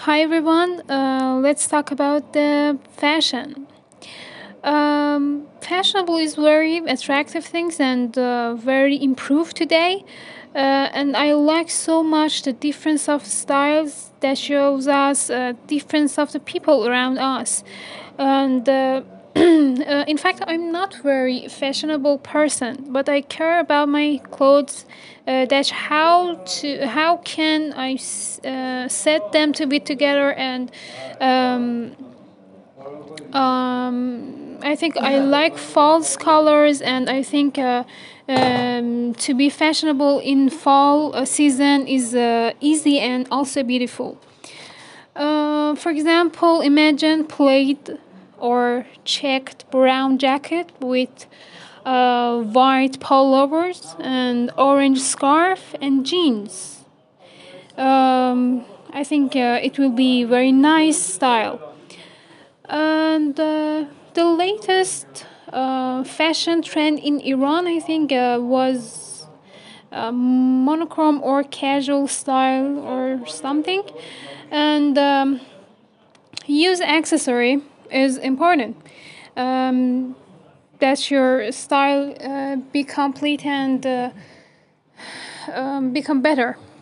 Hi everyone. Let's talk about the fashion. Fashionable is very attractive things and very improved today. And I like so much the difference of styles that shows us difference of the people around us. And in fact, I'm not very fashionable person, but I care about my clothes. That how can set them to be together and I think I like false colors, and I think to be fashionable in fall season is easy and also beautiful. For example, imagine plaid or checked brown jacket with white pullovers and orange scarf and jeans. I think it will be very nice style. And the latest fashion trend in Iran, I think, was monochrome or casual style or something. And use accessory is important. Um, that your style be complete and become better.